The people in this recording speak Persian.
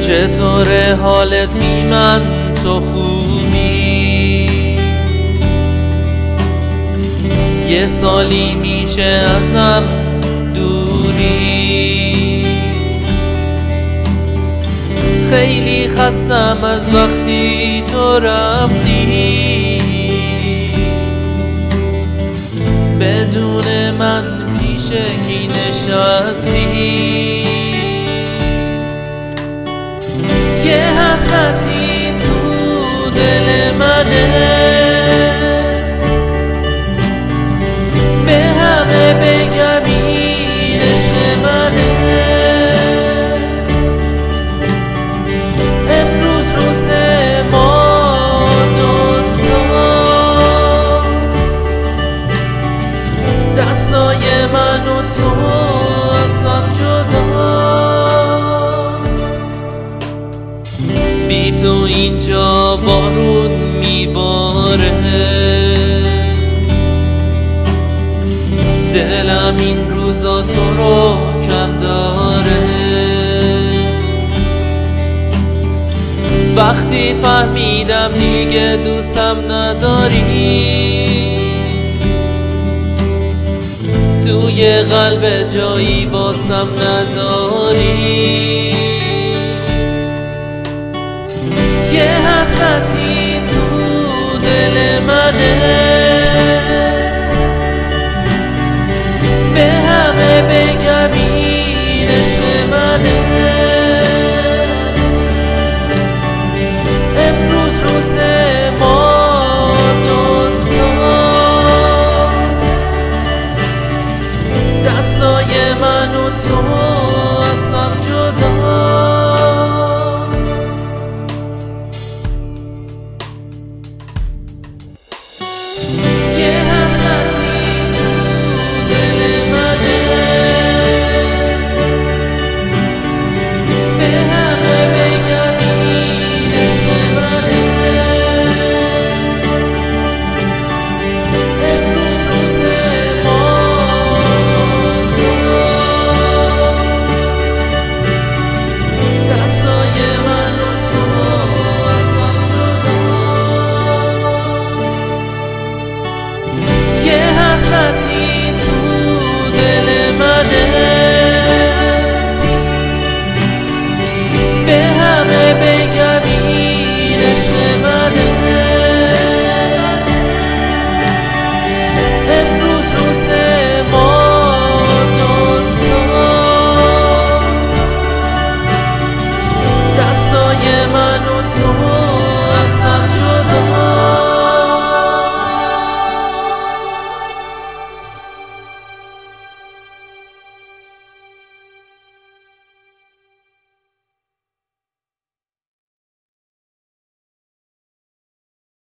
چطور حالت بی من تو خوبی؟ یه سالی میشه ازم دوری، خیلی خستم از وقتی تو رفتی، بدون من پیش کی نشستی. یه حسرتی تو دل منه، به همه بگم این عشق منه. امروز روز ما دوتاست، دستای من و تو ازم جداست. بی تو اینجا بارون میباره، دلم این روزا تو رو کم داره. وقتی فهمیدم دیگه دوستم نداری، توی قلب جایی واسم نداری. یه حسرتی تو دل منه، به همه بگم این عشق منه.